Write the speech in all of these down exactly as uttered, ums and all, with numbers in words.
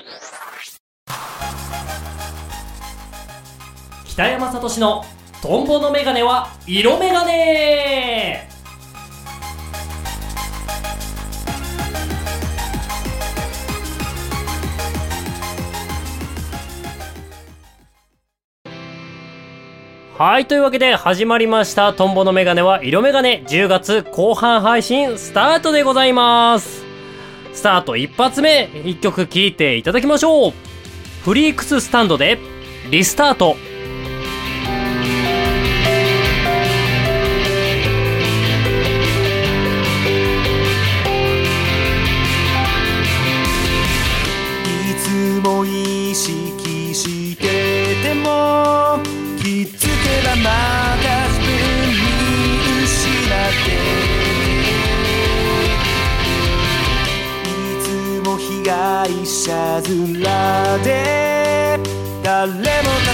北山聡のトンボのメガネは色メガネ。はい、というわけで始まりましたトンボのメガネは色メガネ、じゅうがつ後半配信スタートでございます。スタート一発目、一曲聴いていただきましょう。フリークススタンドでリスタート。 いつも意識してても気づけばまた自分に失っていつも被害者面で誰も助けて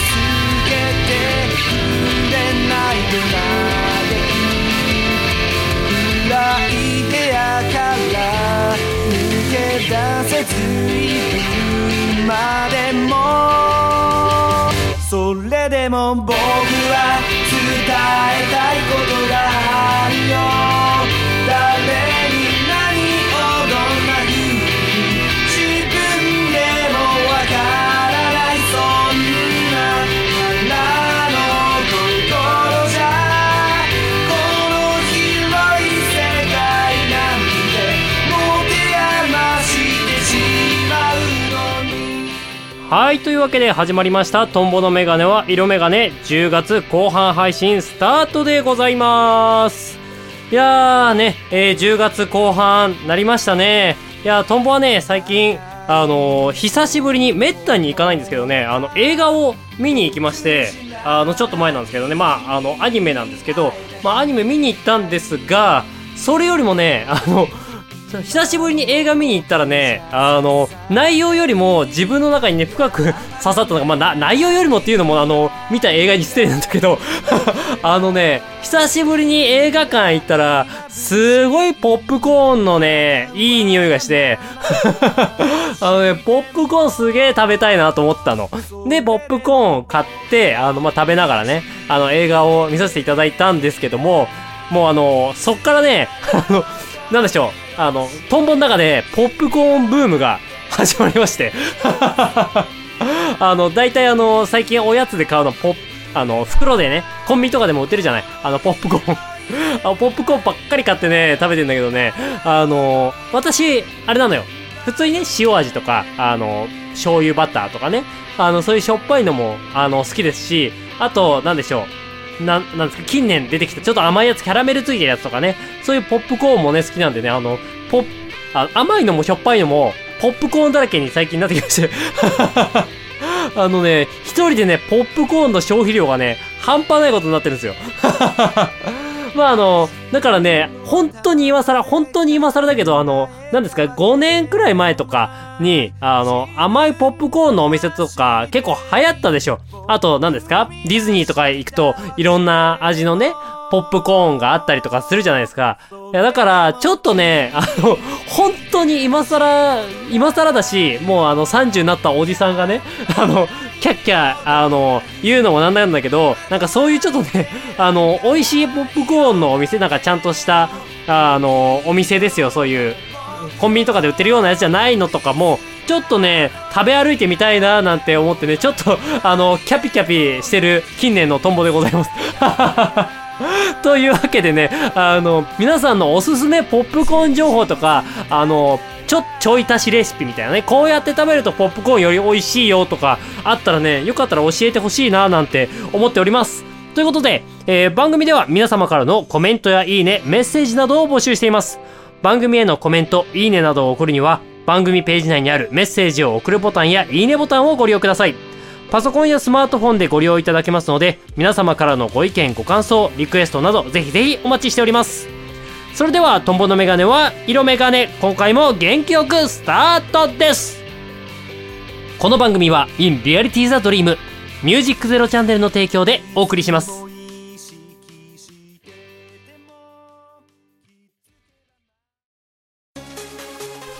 くれないと嘆く暗い部屋から抜け出せずいるまでもそれでも僕は伝えたいことがあるよ。誰に何をどんな風に自分でもわからない、そんな花の心じゃこの広い世界なんて持て余してしまうのに。 はい、というわけで始まりましたトンボのメガネは色メガネ、じゅうがつ後半配信スタートでございます。いやーね、えー、じゅうがつ後半なりましたね。いやー、トンボはね最近あのー、久しぶりにめったに行かないんですけどね、あの映画を見に行きまして、あのちょっと前なんですけどね、まああのアニメなんですけど、まあアニメ見に行ったんですが、それよりもね、あの久しぶりに映画見に行ったらね、あの内容よりも自分の中にね深く刺さったのが、まあな内容よりもっていうのもあの見た映画に失礼なんだけどあのね、久しぶりに映画館行ったらすごいポップコーンのねいい匂いがしてあのねポップコーンすげえ食べたいなと思ったので、ポップコーン買ってあの、まあ、食べながらねあの映画を見させていただいたんですけども、もうあのそっからねあのなんでしょう、あのトンボの中でポップコーンブームが始まりましてあの大体あの最近おやつで買うのポッあの袋でねコンビニとかでも売ってるじゃない、あのポップコーンあポップコーンばっかり買ってね食べてんだけどね、あの私あれなのよ、普通にね塩味とかあの醤油バターとかね、あのそういうしょっぱいのもあの好きですし、あとなんでしょう、な, なんですか近年出てきたちょっと甘いやつ、キャラメルついてるやつとかね、そういうポップコーンもね好きなんでね、あのポッあ甘いのもしょっぱいのもポップコーンだらけに最近なってきましてあのね一人でねポップコーンの消費量がね半端ないことになってるんですよまああのだからね本当に今更本当に今更だけど、あのなんですかごねんくらい前とかにあの甘いポップコーンのお店とか結構流行ったでしょ。あと何ですか、ディズニーとか行くといろんな味のねポップコーンがあったりとかするじゃないですか。いやだからちょっとねあの本当に今更今更だし、もうあのさんじゅうになったおじさんがねあのキャッキャあの言うのもなんなんだけど、なんかそういうちょっとねあの美味しいポップコーンのお店、なんかちゃんとしたあのお店ですよ、そういうコンビニとかで売ってるようなやつじゃないのとかもちょっとね食べ歩いてみたいななんて思ってね、ちょっとあのキャピキャピしてる近年のトンボでございますというわけでね、あの皆さんのおすすめポップコーン情報とか、あのちょちょい足しレシピみたいなね、こうやって食べるとポップコーンより美味しいよとかあったらね、よかったら教えてほしいななんて思っております。ということで、えー、番組では皆様からのコメントやいいね、メッセージなどを募集しています。番組へのコメント、いいねなどを送るには番組ページ内にあるメッセージを送るボタンやいいねボタンをご利用ください。パソコンやスマートフォンでご利用いただけますので、皆様からのご意見ご感想リクエストなどぜひぜひお待ちしております。それではトンボのメガネは色メガネ、今回も元気よくスタートです。この番組は In Reality the Dream ミュージックゼロチャンネルの提供でお送りします。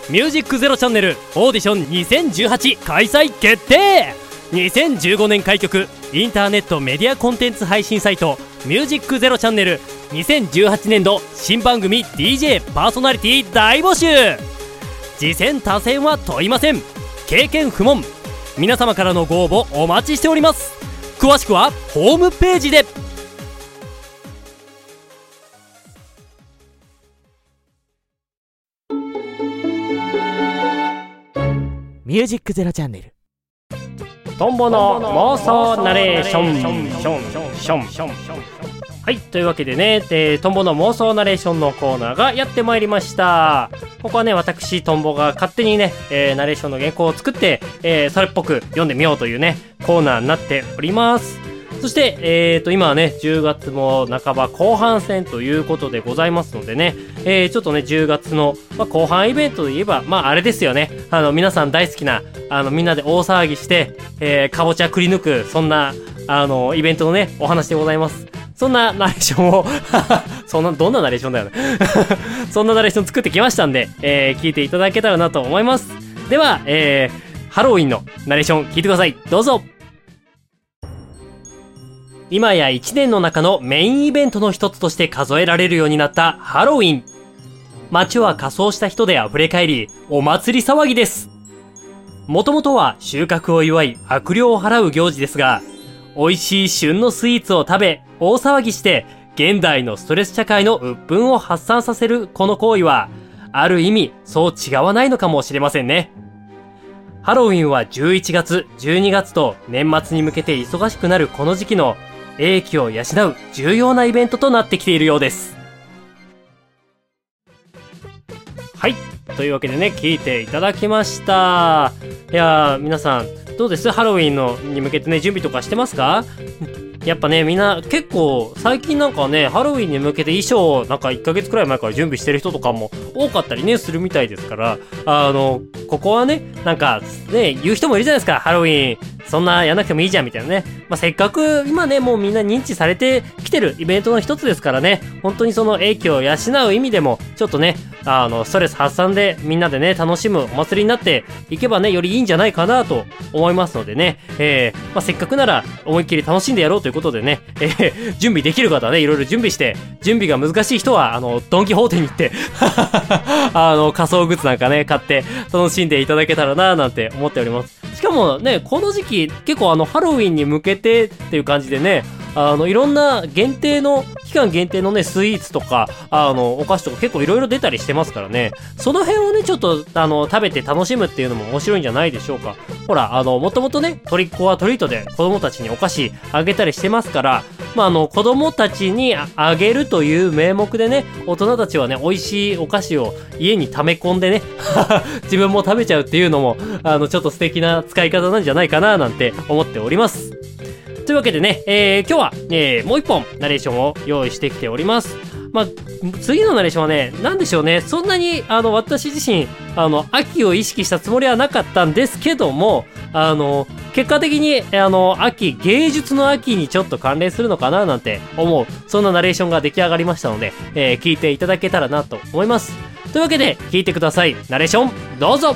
ミュージックゼロチャンネルオーディションにせんじゅうはち開催決定。にせんじゅうごねん開局インターネットメディアコンテンツ配信サイトミュージックゼロチャンネルにせんじゅうはちねんど新番組 ディージェー パーソナリティ大募集。次戦他戦は問いません。経験不問。皆様からのご応募お待ちしております。詳しくはホームページで。 ミュージックゼロチャンネルトンボの妄想ナレーション。はい、というわけでね、えー、トンボの妄想ナレーションのコーナーがやってまいりました。ここはね、私トンボが勝手にね、えー、ナレーションの原稿を作って、えー、それっぽく読んでみようというねコーナーになっております。そして、えーと、今はね、じゅうがつも半ば後半戦ということでございますのでね、えー、ちょっとね、じゅうがつの、まあ、後半イベントで言えば、まあ、あれですよね。あの、皆さん大好きな、あの、みんなで大騒ぎして、えー、かぼちゃくり抜く、そんな、あの、イベントのね、お話でございます。そんなナレーションを、そんな、どんなナレーションだよね。そんなナレーション作ってきましたんで、えー、聞いていただけたらなと思います。では、えー、ハロウィンのナレーション聞いてください。どうぞ。今やいちねんの中のメインイベントの一つとして数えられるようになったハロウィン。街は仮装した人で溢れ返り、お祭り騒ぎです。もともとは収穫を祝い悪霊を払う行事ですが、美味しい旬のスイーツを食べ、大騒ぎして、現代のストレス社会の鬱憤を発散させるこの行為は、ある意味そう違わないのかもしれませんね。ハロウィンはじゅういちがつ、じゅうにがつと年末に向けて忙しくなるこの時期の英気を養う重要なイベントとなってきているようです。はい、というわけでね、聞いていただきました。いやー、皆さんどうです？ハロウィンのに向けてね、準備とかしてますか？やっぱね、みんな結構最近なんかね、ハロウィンに向けて衣装をなんかいっかげつくらい前から準備してる人とかも多かったりねするみたいですから、あのここはね、なんかね、言う人もいるじゃないですか。ハロウィンそんなやんなくてもいいじゃんみたいなね。まあ、せっかく今ね、もうみんな認知されてきてるイベントの一つですからね、本当にその英気を養う意味でもちょっとね、あのストレス発散でみんなでね楽しむお祭りになっていけばね、よりいいんじゃないかなと思いますのでね、えーまあ、せっかくなら思いっきり楽しんでやろうということでね、えー、準備できる方はね、いろいろ準備して、準備が難しい人はあのドンキホーテに行ってあの仮想グッズなんかね買って楽しんでいただけたらななんて思っております。しかもね、この時期結構あのハロウィンに向けてっていう感じでね、あのいろんな限定の期間限定のねスイーツとかあのお菓子とか結構いろいろ出たりしてますからね、その辺をねちょっとあの食べて楽しむっていうのも面白いんじゃないでしょうか。ほら、あのもともとねトリックオアトリートで子供たちにお菓子あげたりしてますから、まああの子供たちにあげるという名目でね、大人たちはね美味しいお菓子を家に溜め込んでね自分も食べちゃうっていうのもあのちょっと素敵な使い方なんじゃないかななんて思っております。というわけでね、えー、今日は、えー、もう一本ナレーションを用意してきております。まあ、次のナレーションはね、なんでしょうね、そんなにあの私自身あの秋を意識したつもりはなかったんですけども、あの結果的にあの秋、芸術の秋にちょっと関連するのかななんて思う、そんなナレーションが出来上がりましたので、えー、聞いていただけたらなと思います。というわけで聞いてください。ナレーションどうぞ。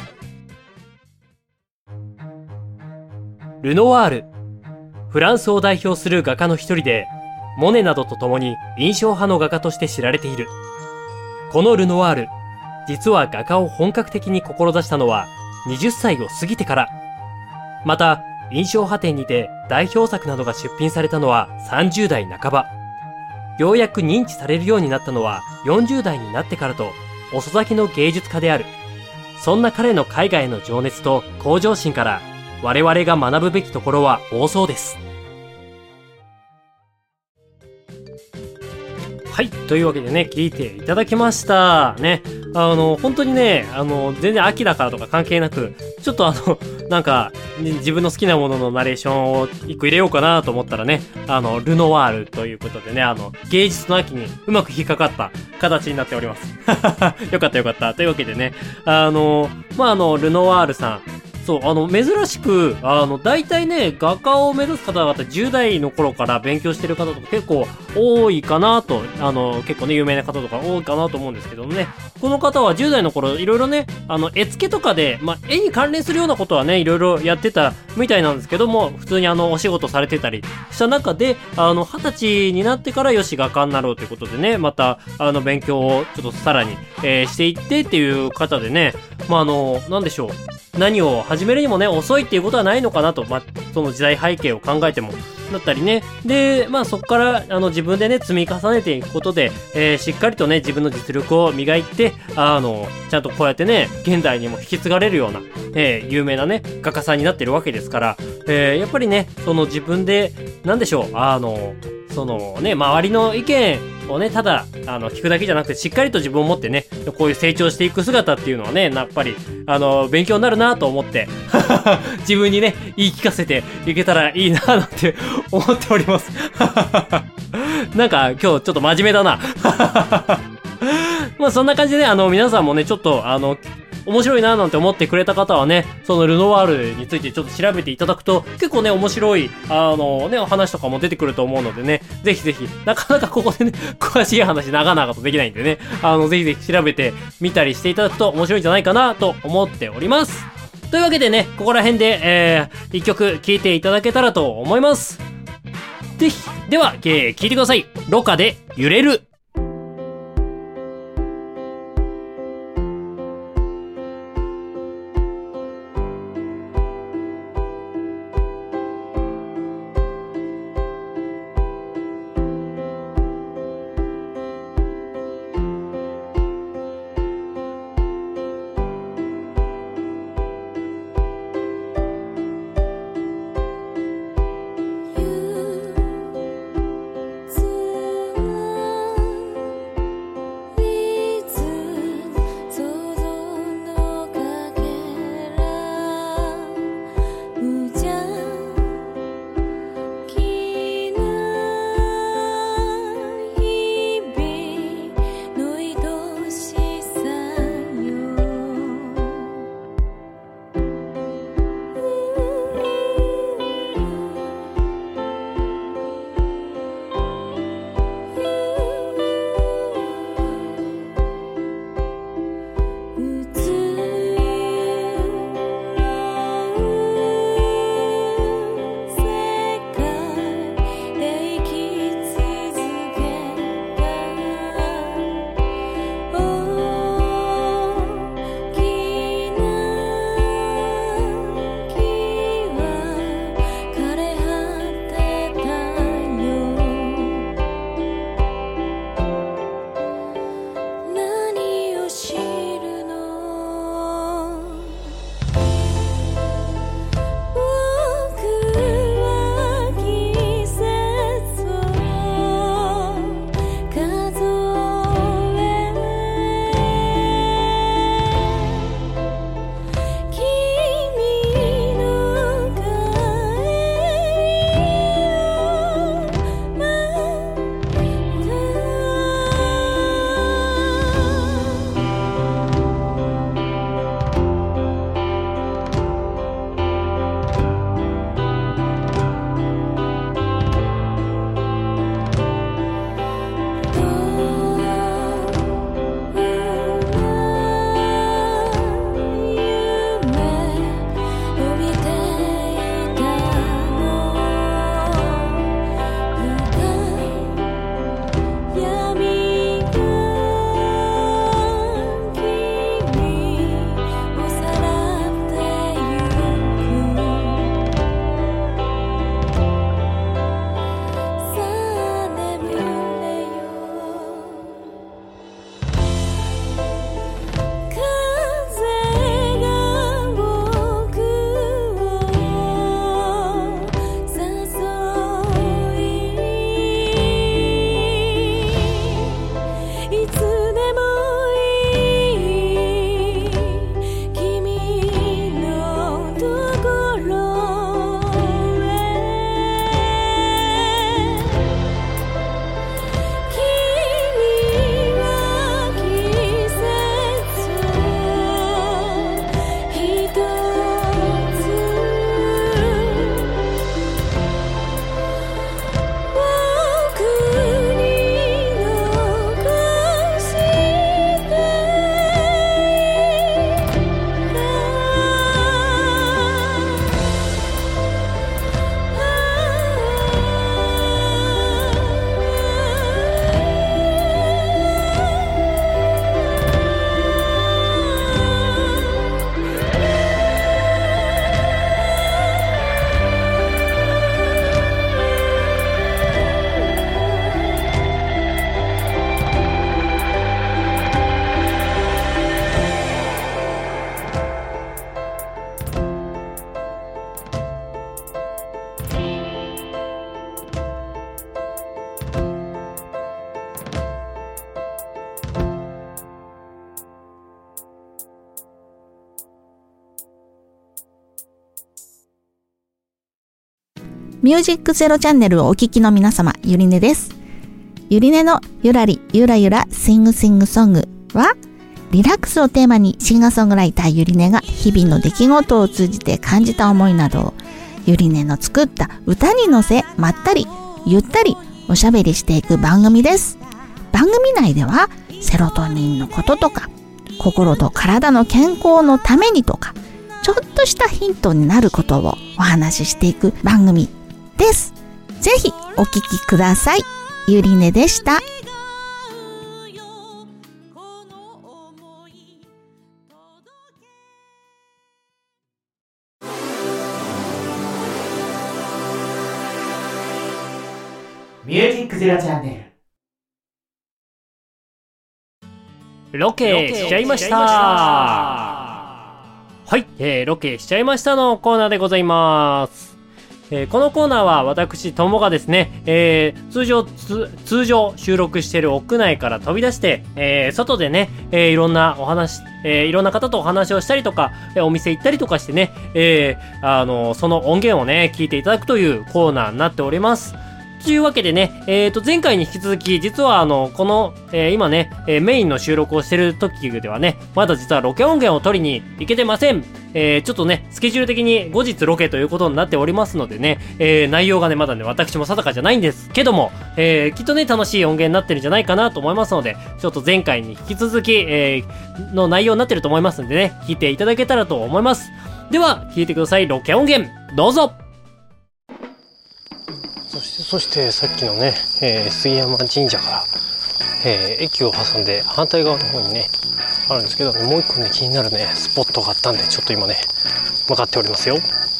ルノワール、フランスを代表する画家の一人で、モネなどと共に印象派の画家として知られている。このルノワール、実は画家を本格的に志したのははたちを過ぎてから。また、印象派展にて代表作などが出品されたのはさんじゅうだいなかば。ようやく認知されるようになったのはよんじゅうだいになってからと、遅咲きの芸術家である。そんな彼の絵画への情熱と向上心から、我々が学ぶべきところは多そうです。はい、というわけでね、聞いていただきましたね。あの本当にね、あの全然秋だからとか関係なく、ちょっとあのなんか、ね、自分の好きなもののナレーションを一個入れようかなと思ったらね、あのルノワールということでね、あの芸術の秋にうまく引っかかった形になっております。よかったよかった。というわけでね、あのまああのルノワールさん、 そう、あの、珍しく、あの、大体ね、画家を目指す方々じゅう代の頃から勉強してる方とか結構多いかなと、あの、結構ね、有名な方とか多いかなと思うんですけどもね、この方はじゅう代の頃、いろいろね、あの、絵付けとかで、まあ、絵に関連するようなことはね、いろいろやってたみたいなんですけども、普通にあの、お仕事されてたりした中で、あの、二十歳になってからよし画家になろうということでね、また、あの、勉強をちょっとさらに、えー、していってっていう方でね、まあ、あの、なんでしょう。何を始めるにもね、遅いっていうことはないのかなと、まあ、その時代背景を考えても、だったりね。で、まあそこから、あの、自分でね、積み重ねていくことで、えー、しっかりとね、自分の実力を磨いて、あの、ちゃんとこうやってね、現代にも引き継がれるような、えー、有名なね、画家さんになってるわけですから、えー、やっぱりね、その自分で、なんでしょう、あの、そのね、周りの意見をね、ただ、あの、聞くだけじゃなくて、しっかりと自分を持ってね、こういう成長していく姿っていうのはね、やっぱり、あの、勉強になるなと思って、自分にね、言い聞かせていけたらいいななんて思っております。なんか、今日ちょっと真面目だな。まあ、そんな感じでね、あの、皆さんもね、ちょっと、あの、面白いななんて思ってくれた方はね、そのルノワールについてちょっと調べていただくと、結構ね、面白い、あのね、お話とかも出てくると思うのでね、ぜひぜひ、なかなかここでね、詳しい話長々とできないんでね、あの、ぜひぜひ調べてみたりしていただくと面白いんじゃないかなと思っております。というわけでね、ここら辺で、えー、一曲聴いていただけたらと思います。ぜひ、では、えー、聴いてください。ロカで揺れる。 「 ミュージックゼロチャンネルをお聞きの皆様、ゆりねです。ゆりねのゆらりゆらゆらシングシングソングは、リラックスをテーマにシンガーソングライターゆりねが日々の出来事を通じて感じた思いなどをゆりねの作った歌に乗せ、まったりゆったりおしゃべりしていく番組です。番組内ではセロトニンのこととか、心と体の健康のためにとか、ちょっとしたヒントになることをお話ししていく番組です。ぜひお聞きください。ゆりねでした。 ミュージックゼロチャンネル。ロケしちゃいました。はい、えー、ロケしちゃいましたのコーナーでございます。えー、このコーナーは私ともがですね、えー、通常通常収録している屋内から飛び出して、えー、外でね、えー、いろんなお話、えー、いろんな方とお話をしたりとか、えー、お店行ったりとかしてね、えー、あのその音源をね聞いていただくというコーナーになっております。というわけでね、えーと、前回に引き続き、実はあの、この、えー、今ね、えー、メインの収録をしてる時ではね、まだ実はロケ音源を取りに行けてません。えー、ちょっとね、スケジュール的に後日ロケということになっておりますのでね、えー、内容がね、まだね、私も定かじゃないんですけども、えー、きっとね、楽しい音源になってるんじゃないかなと思いますので、ちょっと前回に引き続き、えー、の内容になってると思いますんでね、聞いていただけたらと思います。では、聞いてください。ロケ音源、どうぞ。そして、そしてさっきのね、えー、杉山神社から、えー、駅を挟んで反対側の方にねあるんですけど、もう一個ね気になるねスポットがあったんで、ちょっと今ね向かっておりますよ。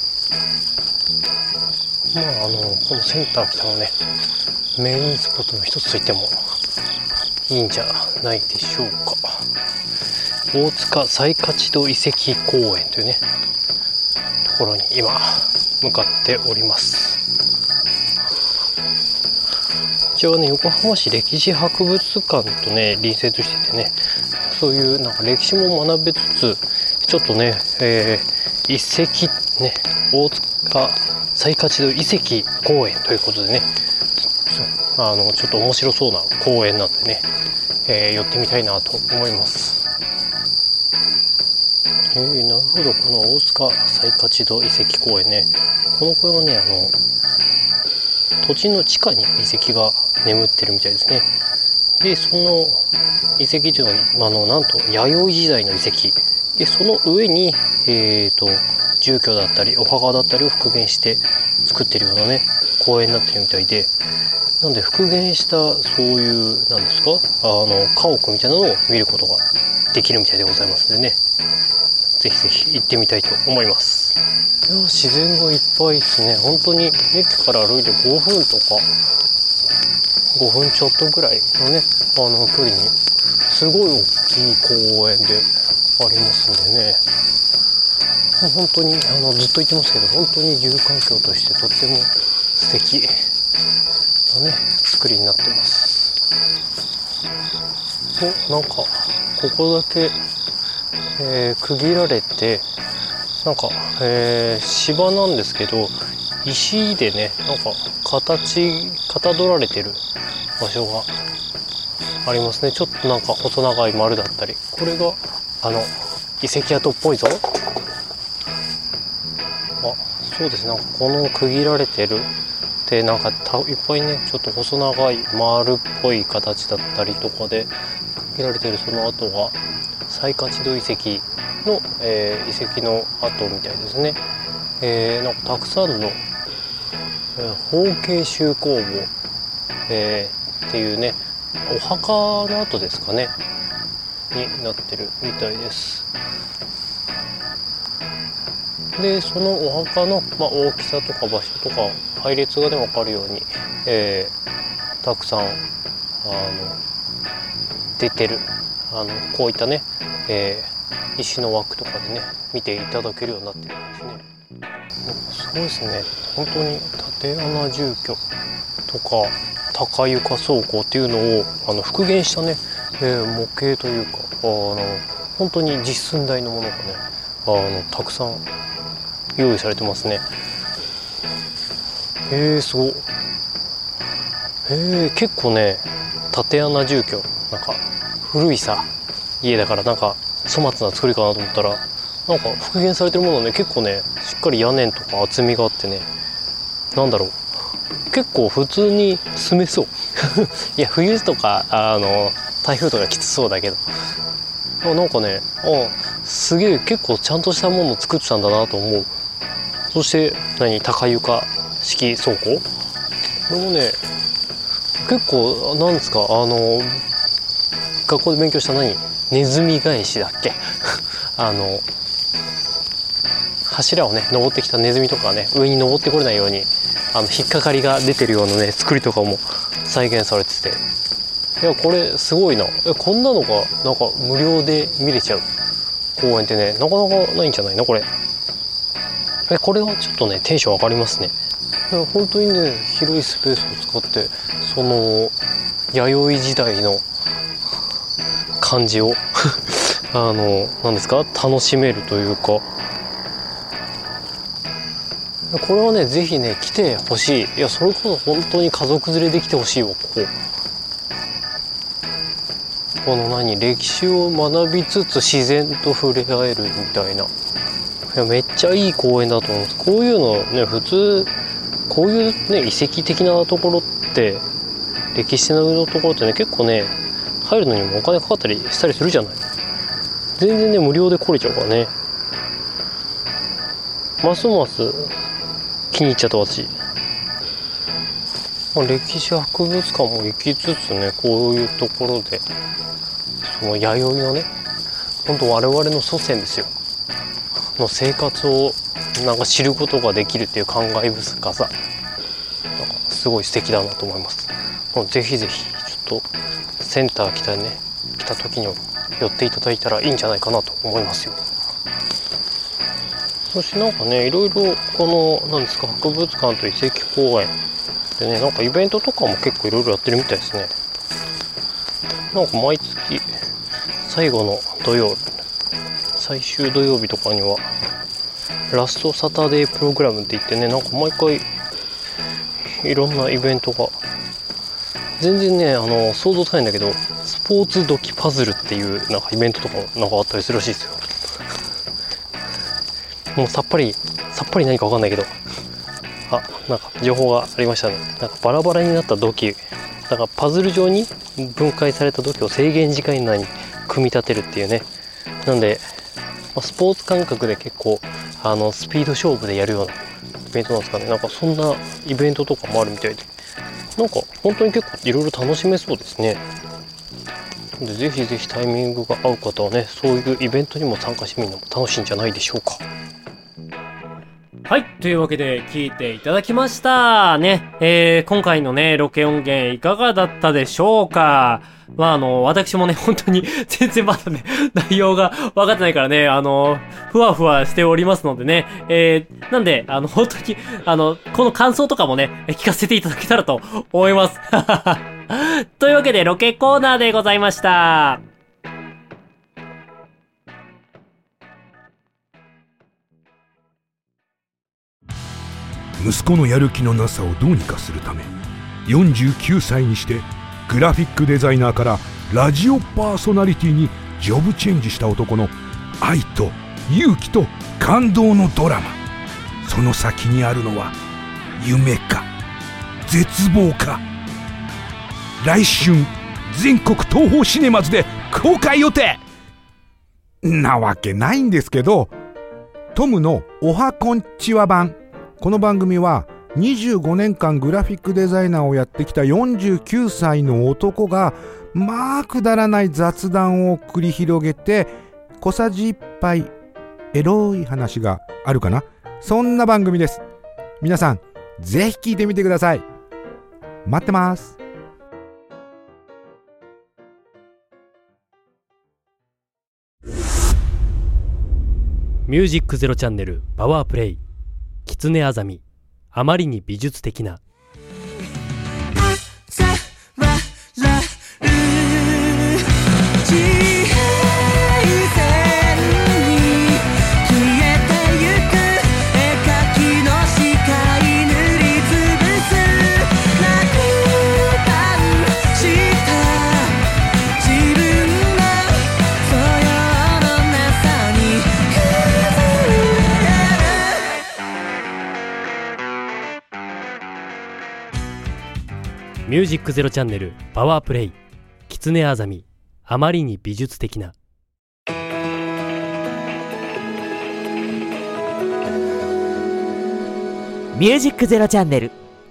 まああのこのセンター北のねメインスポットの一つといってもいいんじゃないでしょうか。大塚最勝戸遺跡公園というねところに今向かっております。こちらはね、横浜市歴史博物館とね隣接しててね、そういうなんか歴史も学べつつ、ちょっとね、えー、遺跡ね、大塚最勝戸遺跡公園ということでね、あのちょっと面白そうな公園なんでね、えー、寄ってみたいなと思います。えー、なるほど。この大塚最勝戸遺跡公園ね、この公園はね、あの土地の地下に遺跡が眠ってるみたいですね。でその遺跡というのはあのなんと弥生時代の遺跡で、その上に、えー、と住居だったりお墓だったりを復元して作ってるようなね公園になってるみたいで、なんで復元したそういうなんですか、あの家屋みたいなのを見ることができるみたいでございますのでね、ぜひぜひ行ってみたいと思います。いや自然がいっぱいですね。本当に駅から歩いてごふんとかごふんちょっとぐらいのねあの距離にすごい大きい公園でありますんでね、本当にあのずっと言ってますけど、本当に住環境としてとっても素敵なね作りになってます。お、なんかここだけ、えー、区切られてなんか、えー、芝なんですけど石でねなんか形かたどられてる場所がありますね。ちょっとなんか細長い丸だったり、これがあの遺跡跡っぽいぞ。あ、そうですね。なんかこの区切られてるでなんかたいっぱいねちょっと細長い丸っぽい形だったりとかで区切られてる、その後が最勝戸遺跡の、えー、遺跡の跡みたいですね。えー、なんかたくさんの、えー、包茎集工墓、えー、っていうねお墓の跡ですかねになってるみたいです。でそのお墓の、まあ、大きさとか場所とか配列がね分かるように、えー、たくさんあの出てるあのこういったね、えー、石の枠とかでね見ていただけるようになってるんですね。すごいですね。本当に縦穴住居とか高床倉庫っていうのをあの復元したね、えー、模型というかあの本当に実寸大のものがねあのたくさん用意されてますね。 へえ、すごい。へえ、結構ね縦穴住居、なんか古いさ家だから、なんか粗末な作りかなと思ったら、なんか復元されてるものね、結構ねしっかり屋根とか厚みがあってね、なんだろう、結構普通に住めそういや冬とかあの台風とかきつそうだけど、あなんかね、あすげえ結構ちゃんとしたものを作ってたんだなと思う。そして何、高床式倉庫、これもね結構なんですか、あの学校で勉強した何ネズミ返しだっけあの柱をね登ってきたネズミとかね上に登ってこれないように、あの引っかかりが出てるようなね作りとかも再現されてて、いやこれすごいな。えこんなのがなんか無料で見れちゃう公園ってね、なかなかないんじゃないのこれ。えこれはちょっとねテンション上がりますね。いや本当にね広いスペースを使って、その弥生時代の感じをあの何ですか、楽しめるというか、これはねぜひね来てほしい。いやそれこそ本当に家族連れで来てほしいわ。こここの何歴史を学びつつ自然と触れ合えるみたいな、いやめっちゃいい公園だと思うんです。こういうのね普通こういうね遺跡的なところって、歴史のところってね結構ね入るのにもお金かかったりしたりするじゃない。全然ね無料で来れちゃうからね、ますます気に入っちゃった私。まあ、歴史博物館も行きつつね、こういうところでその弥生のね本当我々の祖先ですよの生活をなんか知ることができるっていう感慨深さ、なんかすごい素敵だなと思います。ぜひぜひちょっとセンター来たね来た時には寄っていただいたらいいんじゃないかなと思いますよ。そしてなんかねいろいろこのなんですか博物館と遺跡公園でね、なんかイベントとかも結構いろいろやってるみたいですね。なんか毎月最後の土曜最終土曜日とかにはラストサタデープログラムって言ってね、なんか毎回いろんなイベントが、全然ねあの想像つかないんだけど、スポーツドキパズルっていうなんかイベントとかもなんかあったりするらしいですよ。もうさっぱりさっぱり何か分かんないけど、あなんか情報がありましたね。なんかバラバラになった土器、なんかパズル状に分解された土器を制限時間以内に組み立てるっていうね。なんで、まあ、スポーツ感覚で結構あのスピード勝負でやるようなイベントなんですかね。なんかそんなイベントとかもあるみたいで、なんか本当に結構いろいろ楽しめそうですね。でぜひぜひタイミングが合う方はね、そういうイベントにも参加してみるのも楽しいんじゃないでしょうか。 はい。というわけで、聞いていただきましたね。えー、今回のね、ロケ音源いかがだったでしょうか。まあ、あの、私もね、本当に全然まだね、内容が分かってないからね、あの、ふわふわしておりますのでね、えー、なんで、あの、本当に、あの、この感想とかもね、聞かせていただけたらと思います。というわけで、ロケコーナーでございました。 息子のやる気のなさをどうにかするため、よんじゅうきゅうさいにしてグラフィックデザイナーからラジオパーソナリティにジョブチェンジした男の愛と勇気と感動のドラマ。その先にあるのは夢か絶望か。来春全国東宝シネマズで公開予定なわけないんですけど、トムのおはこんちは版。この番組はにじゅうごねんかんグラフィックデザイナーをやってきたよんじゅうきゅうさいの男が、まあくだらない雑談を繰り広げて小さじいっぱいエロい話があるかな、そんな番組です。皆さんぜひ聞いてみてください。待ってます。 ミュージックゼロチャンネルパワープレイ。キツネアザミ、あまりに美術的な。 消えてゆく絵描きの視界塗りつぶミュージックゼロチャンネルパワープレイキツネアザミあまりに美術的な。 ミュージックゼロチャンネル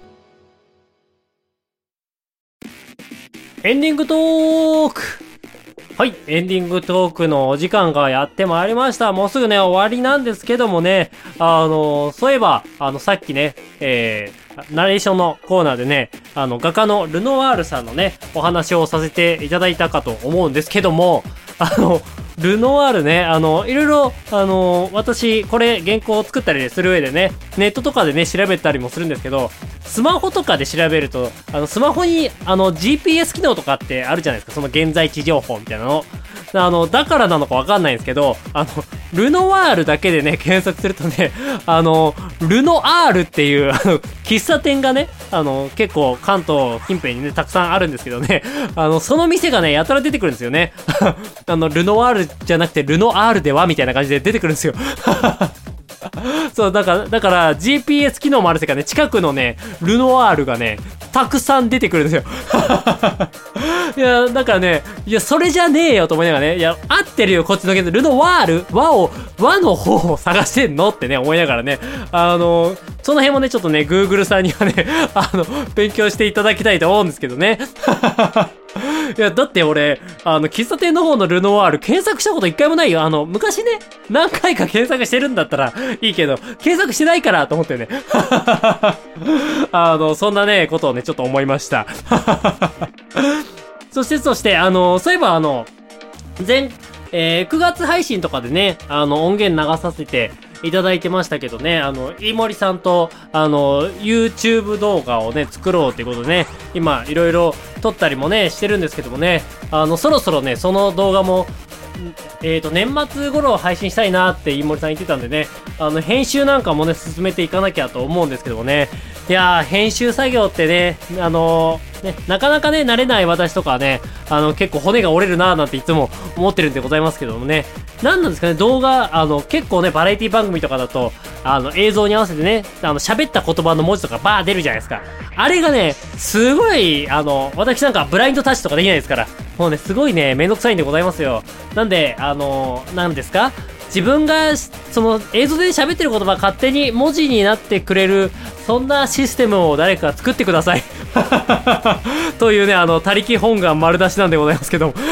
エンディングトーク。はい、エンディングトークのお時間がやってまいりました。もうすぐね終わりなんですけどもね、あのそういえばあのさっきね、えー、ナレーションのコーナーでね、あの画家のルノワールさんのねお話をさせていただいたかと思うんですけども、あのルノワールね、あのいろいろあの私これ原稿を作ったりする上でね、ネットとかでね調べたりもするんですけど、スマホとかで調べるとあのスマホにあの ジーピーエス 機能とかってあるじゃないですか、その現在地情報みたいなの。あのだからなのかわかんないんですけど、あのルノワールだけでね検索するとね、あのルノアールっていうあの喫茶店がね、あの結構関東近辺にねたくさんあるんですけどね、あのその店がねやたら出てくるんですよね。あのルノワールじゃなくてルノアールではみたいな感じで出てくるんですよ。そうだからだから ジーピーエス 機能もあるせいかね、近くのねルノワールがねたくさん出てくるんですよ。いやだからね、いやそれじゃねえよと思いながらね、いや合ってるよこっちのけどルノワール和を和の方を探してんのってね思いながらね、あのその辺もねちょっとね Google さんにはねあの勉強していただきたいと思うんですけどね。いやだって俺あの喫茶店の方のルノワール検索したこと一回もないよ。あの昔ね何回か検索してるんだったらいいけど検索してないからと思ってね。あのそんなねことをねちょっと思いました。そしてそしてあのそういえばあの前、えー、くがつ配信とかでねあの音源流させていただいてましたけどね、あの飯森さんとあの YouTube 動画をね作ろうということでね、今いろいろ撮ったりもねしてるんですけどもね、あのそろそろねその動画もえーと年末頃配信したいなって飯森さん言ってたんでね、あの編集なんかもね進めていかなきゃと思うんですけどもね、いやー編集作業ってねあのー、ねなかなかね慣れない私とかはねあの結構骨が折れるなーなんていつも思ってるんでございますけどもね、なんなんですかね動画あの結構ねバラエティ番組とかだとあの映像に合わせてねあの喋った言葉の文字とかバー出るじゃないですか。あれがねすごいあの私なんかブラインドタッチとかできないですから、もうねすごいねめんどくさいんでございますよ。なんであのなんですか自分がその映像で喋ってる言葉が勝手に文字になってくれるそんなシステムを誰か作ってください。というねあの他力本願丸出しなんでございますけども。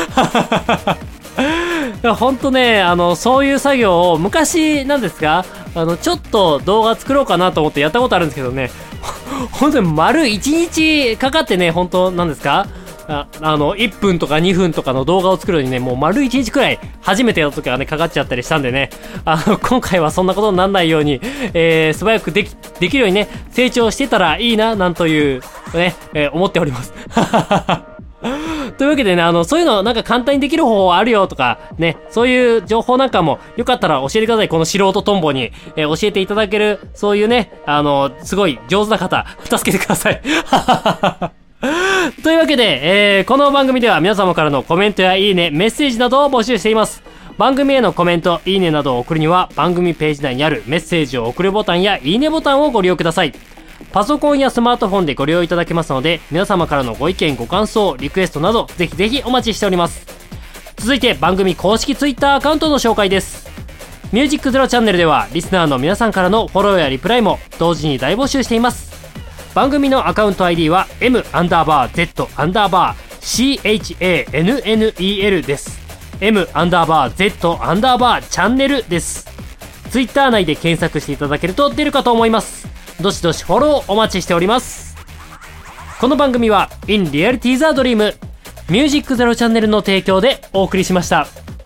ほんとねあのそういう作業を昔なんですかあのちょっと動画作ろうかなと思ってやったことあるんですけどね、本当に丸いちにちかかってね本当なんですかあ, あのいっぷんとかにふんとかの動画を作るのにねもう丸いちにちくらい初めてやった時はねかかっちゃったりしたんでね、あの今回はそんなことにならないように、えー、素早くできできるようにね成長してたらいいななんというね、えー、思っております。というわけでねあのそういうのなんか簡単にできる方法あるよとかね、そういう情報なんかもよかったら教えてください。この素人トンボに、えー、教えていただけるそういうねあのすごい上手な方助けてください。というわけで、えー、この番組では皆様からのコメントやいいねメッセージなどを募集しています。番組へのコメントいいねなどを送るには番組ページ内にあるメッセージを送るボタンやいいねボタンをご利用ください。パソコンやスマートフォンでご利用いただけますので、皆様からのご意見ご感想リクエストなどぜひぜひお待ちしております。続いて番組公式ツイッターアカウントの紹介です。ミュージックゼロチャンネルではリスナーの皆さんからのフォローやリプライも同時に大募集しています。番組のアカウント アイディー は M アンダーバー Z アンダーバー CHANNEL です。 M アンダーバー Z アンダーバーチャンネルです。ツイッター内で検索していただけると出るかと思います。どしどしフォローお待ちしております。この番組は In Reality the Dream ミュージックゼロチャンネルの提供でお送りしました。